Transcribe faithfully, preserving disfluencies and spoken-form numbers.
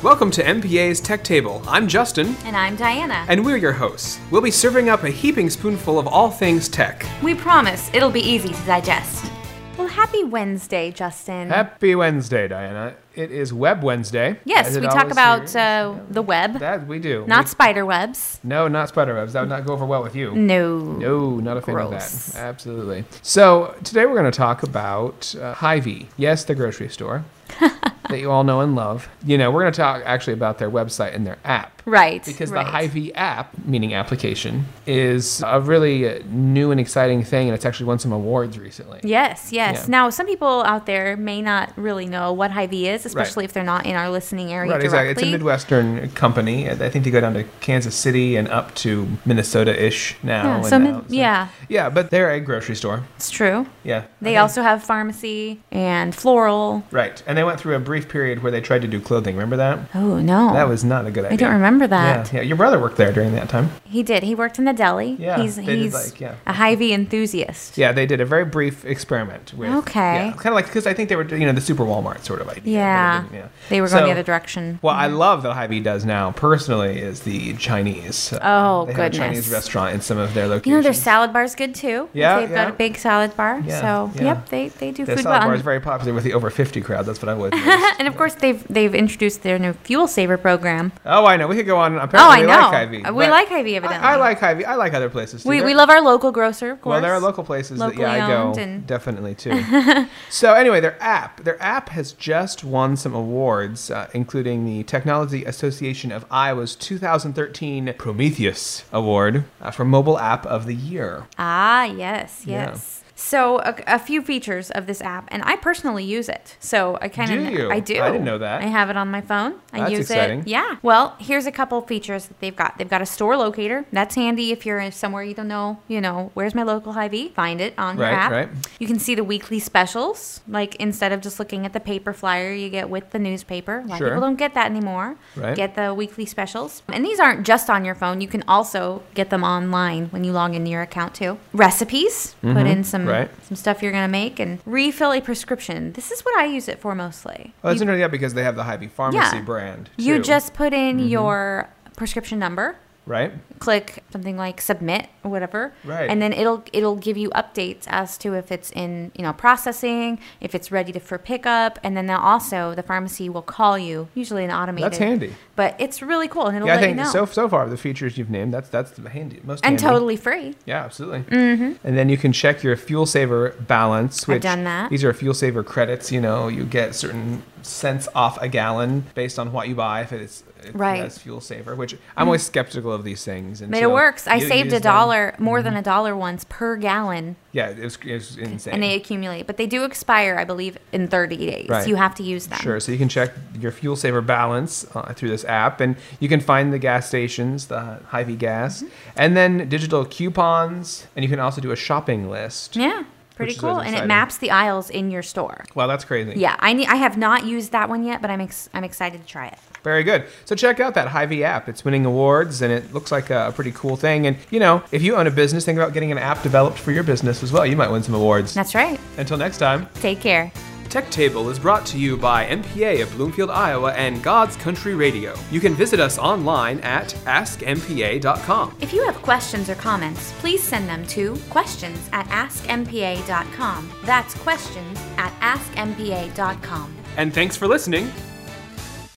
Welcome to M P A's Tech Table. I'm Justin. And I'm Diana. And we're your hosts. We'll be serving up a heaping spoonful of all things tech. We promise it'll be easy to digest. Well, happy Wednesday, Justin. Happy Wednesday, Diana. It is Web Wednesday. Yes, we talk about uh, yeah. the web. That we do. Not we, spider webs. No, not spider webs. That would not go over well with you. No. No, not a fan Gross. of that. Absolutely. So today we're going to talk about uh, Hy-Vee. Yes, the grocery store that you all know and love. You know, we're going to talk actually about their website and their app. Right. Because right. the Hy-Vee app, meaning application, is a really new and exciting thing, and it's actually won some awards recently. Yes, yes. Yeah. Now, some people out there may not really know what Hy-Vee is, especially Right. if they're not in our listening area Right, directly. exactly. It's a Midwestern company. I think they go down to Kansas City and up to Minnesota-ish now. Yeah, and so, now, mid- yeah, Yeah, but they're a grocery store. it's true. Yeah. They I think- also have pharmacy and floral. Right. And they went through a brief period where they tried to do clothing. Remember that? Oh, no. That was not a good idea. I don't remember that. Yeah, yeah. Your brother worked there during that time. He did. He worked in the deli. Yeah, He's, they did he's like- yeah. a Hy-Vee enthusiast. Yeah, they did a very brief experiment with. Okay. Yeah, kind of like, because I think they were, you know, the super Walmart sort of idea. but it Yeah. didn't, yeah. They were going So, the other direction. What I love that Hy-Vee does now, personally, is the Chinese. Oh, they have goodness. a Chinese restaurant in some of their locations. You know, their salad bar's good too. Yeah, They've yeah. got a big salad bar. Yeah, so, yeah. yep, they, they do The food salad well. bar is very popular with the over fifty crowd. That's what I would. And of course, they've they've introduced their new Fuel Saver program. Oh, I know. We could go on. Oh, Apparently, I we know. like Hy-Vee. Uh, we but like Hy-Vee, evidently. I, I like Hy-Vee. I like other places too. We They're- we love our local grocer, of course. Well, there are local places that yeah, I Locally owned go and- definitely too. So anyway, their app, their app has just won some awards, uh, including the Technology Association of Iowa's two thousand thirteen Prometheus Award uh, for Mobile App of the Year. Ah, yes, Yeah. yes. So a, a few features of this app, and I personally use it. So I kind of Do you? I do. I didn't know that. I have it on my phone. I That's use exciting. it. Yeah. Well, here's a couple features that they've got. They've got a store locator. That's handy if you're somewhere you don't know. You know, where's my local Hy-Vee? Find it on your Right, app. right. You can see the weekly specials. Like instead of just looking at the paper flyer, you get with the newspaper. A lot Sure. of people don't get that anymore. Right. Get the weekly specials. And these aren't just on your phone. You can also get them online when you log into your account too. Recipes. Put in some right. some stuff you're going to make and refill a prescription. This is what I use it for mostly. Well, it's you, interesting yeah, because they have the Hy-Vee Pharmacy Yeah. brand. you too, just put in your prescription number, right. click something like submit or whatever, Right. and then it'll it'll give you updates as to if it's in you know processing, if it's ready to for pickup, and then they'll also the pharmacy will call you, usually an automated. That's handy. But it's really cool, and it'll Yeah, I let think you know. so so far the features you've named that's that's the handy most and handy. totally free. Yeah, absolutely. Mm-hmm. And then you can check your fuel saver balance. Which done that. These are fuel saver credits. You know, you get certain cents off a gallon based on what you buy. If it's if Right. it has fuel saver, which I'm always skeptical of these things. But until it works. I you saved use a them. dollar, more than a dollar once per gallon. Yeah, it was, it was insane. And they accumulate, but they do expire, I believe, in thirty days. Right. You have to use them. Sure. So you can check your fuel saver balance uh, through this app, and you can find the gas stations, the Hy-Vee gas, Mm-hmm. and then digital coupons, and you can also do a shopping list. Yeah, pretty Which is cool. always And it exciting. maps the aisles in your store. Wow, that's crazy. Yeah, I need, I have not used that one yet, but I'm ex- I'm excited to try it. Very good. So check out that Hy-Vee app. It's winning awards, and it looks like a pretty cool thing. And, you know, if you own a business, think about getting an app developed for your business as well. You might win some awards. That's right. Until next time. Take care. Tech Table is brought to you by M P A of Bloomfield, Iowa, and God's Country Radio. You can visit us online at ask m p a dot com. If you have questions or comments, please send them to questions at ask m p a dot com. That's questions at ask m p a dot com. And thanks for listening.